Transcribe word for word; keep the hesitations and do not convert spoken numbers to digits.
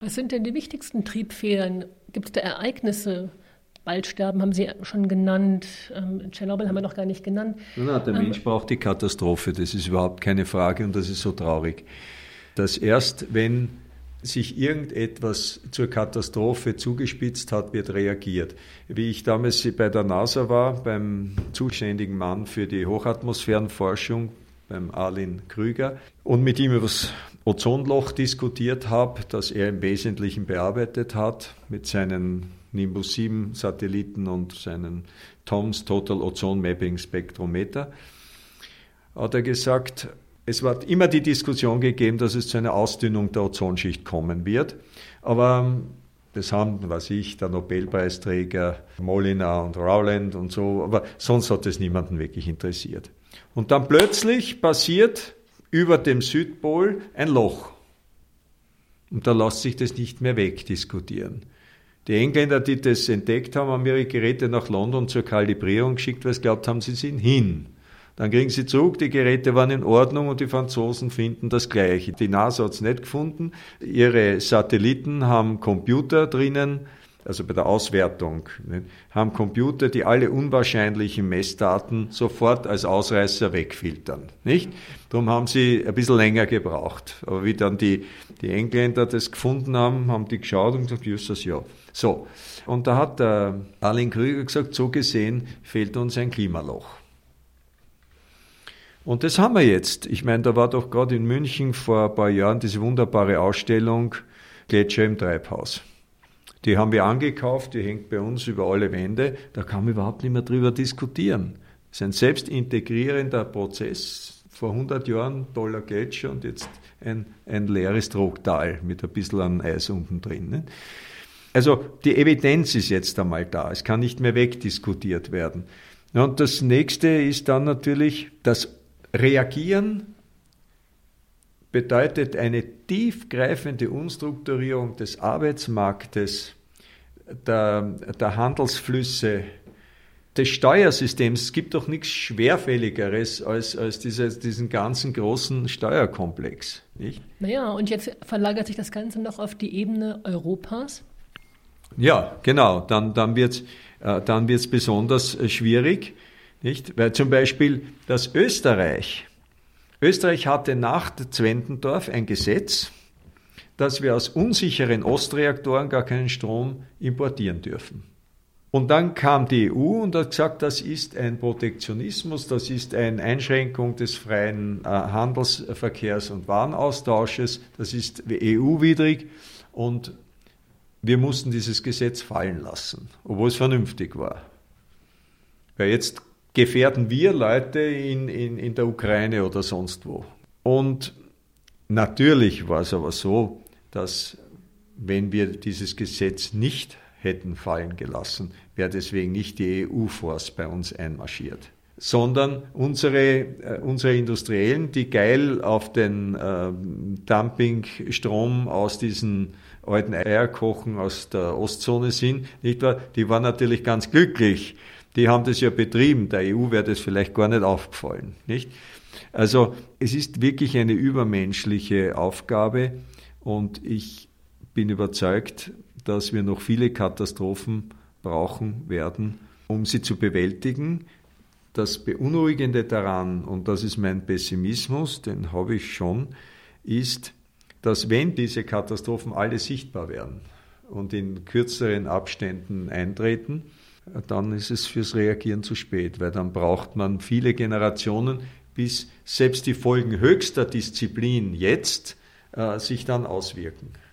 Was sind denn die wichtigsten Triebfedern? Gibt es da Ereignisse? Waldsterben haben Sie schon genannt, ähm, Tschernobyl haben wir noch gar nicht genannt. Na, der ähm, Mensch braucht die Katastrophe, das ist überhaupt keine Frage und das ist so traurig. Dass erst, wenn sich irgendetwas zur Katastrophe zugespitzt hat, wird reagiert. Wie ich damals bei der NASA war, beim zuständigen Mann für die Hochatmosphärenforschung, beim Arlin Krüger, und mit ihm über das Ozonloch diskutiert habe, das er im Wesentlichen bearbeitet hat mit seinen Nimbus sieben Satelliten und seinen T O M S, Total Ozone Mapping Spektrometer, hat er gesagt, es wird immer die Diskussion gegeben, dass es zu einer Ausdünnung der Ozonschicht kommen wird. Aber das haben, was ich, der Nobelpreisträger Molina und Rowland und so, aber sonst hat es niemanden wirklich interessiert. Und dann plötzlich passiert über dem Südpol ein Loch. Und da lässt sich das nicht mehr wegdiskutieren. Die Engländer, die das entdeckt haben, haben ihre Geräte nach London zur Kalibrierung geschickt, weil sie glaubt haben, sie sind hin. Dann kriegen sie zurück, die Geräte waren in Ordnung und die Franzosen finden das Gleiche. Die NASA hat es nicht gefunden. Ihre Satelliten haben Computer drinnen, also bei der Auswertung, nicht, haben Computer, die alle unwahrscheinlichen Messdaten sofort als Ausreißer wegfiltern. Nicht? Darum haben sie ein bisschen länger gebraucht. Aber wie dann die, die Engländer das gefunden haben, haben die geschaut und gesagt, Jesus, ja. So. Und da hat der Arlin Krüger gesagt, so gesehen fehlt uns ein Klimaloch. Und das haben wir jetzt. Ich meine, da war doch gerade in München vor ein paar Jahren diese wunderbare Ausstellung Gletscher im Treibhaus. Die haben wir angekauft, die hängt bei uns über alle Wände. Da kann man überhaupt nicht mehr drüber diskutieren. Das ist ein selbstintegrierender Prozess. Vor hundert Jahren toller Gletscher und jetzt ein, ein leeres Trogtal mit ein bisschen an Eis unten drin. Ne? Also die Evidenz ist jetzt einmal da. Es kann nicht mehr wegdiskutiert werden. Und das Nächste ist dann natürlich, das Reagieren bedeutet eine tiefgreifende Umstrukturierung des Arbeitsmarktes, der, der Handelsflüsse, des Steuersystems. Es gibt doch nichts Schwerfälligeres als, als diese, diesen ganzen großen Steuerkomplex. Nicht? Naja, und jetzt verlagert sich das Ganze noch auf die Ebene Europas? Ja, genau. Dann, dann wird es äh, dann wird's besonders äh, schwierig. Nicht? Weil zum Beispiel das Österreich, Österreich hatte nach Zwentendorf ein Gesetz, dass wir aus unsicheren Ostreaktoren gar keinen Strom importieren dürfen. Und dann kam die E U und hat gesagt, das ist ein Protektionismus, das ist eine Einschränkung des freien äh, Handelsverkehrs und Warenaustausches, das ist E U-widrig und wir mussten dieses Gesetz fallen lassen, obwohl es vernünftig war. Weil jetzt gefährden wir Leute in, in, in der Ukraine oder sonst wo. Und natürlich war es aber so, dass wenn wir dieses Gesetz nicht hätten fallen gelassen, wäre deswegen nicht die E U-Force bei uns einmarschiert, sondern unsere, äh, unsere Industriellen, die geil auf den äh, Dumpingstrom aus diesen alten Eierkochen aus der Ostzone sind, nicht wahr? Die waren natürlich ganz glücklich. Die haben das ja betrieben. Der E U wäre das vielleicht gar nicht aufgefallen, nicht? Also es ist wirklich eine übermenschliche Aufgabe und ich bin überzeugt, dass wir noch viele Katastrophen brauchen werden, um sie zu bewältigen. Das Beunruhigende daran, und das ist mein Pessimismus, den habe ich schon, ist, dass wenn diese Katastrophen alle sichtbar werden und in kürzeren Abständen eintreten, dann ist es fürs Reagieren zu spät, weil dann braucht man viele Generationen, bis selbst die Folgen höchster Disziplin jetzt äh, sich dann auswirken.